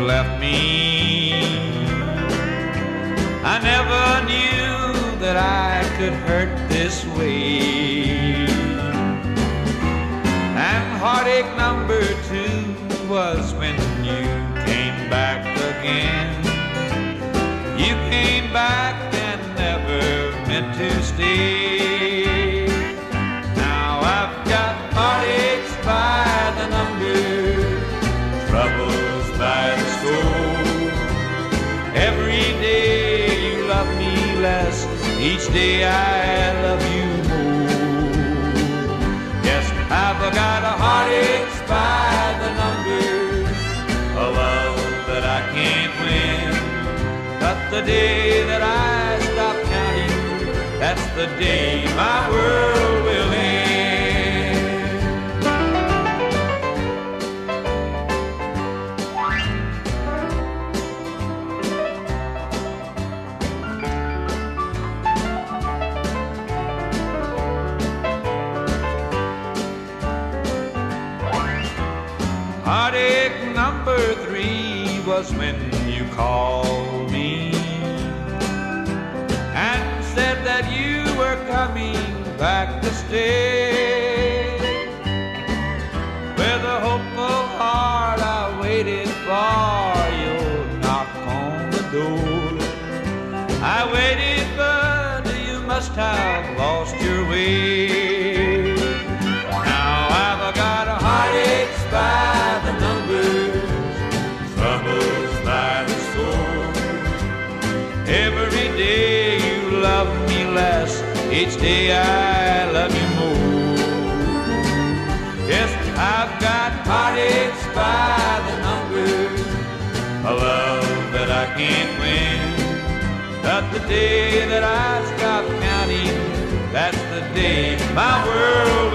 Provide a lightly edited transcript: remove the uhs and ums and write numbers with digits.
left me. I never knew that I could hurt this way. And heartache number 2 was when you came back again. You came back and never meant to stay. Now I've got heartaches by the number, troubles by the score. Every day you love me less, each day I love you more. Yes, I've got a heartaches by the number, a love that I can't win. But the day that I stop counting, that's the day my world will end. Heartache number 3 was when you called me and said that you were coming back to stay. With a hopeful heart I waited for your knock on the door. I waited, but you must have lost your way. Now I've got a heartaches by the numbers, troubles by the score. Every day you love me less, each day I love you more. Yes, I've got heartaches by the numbers, a love that I can't win. But the day that I stop counting, that's the day my world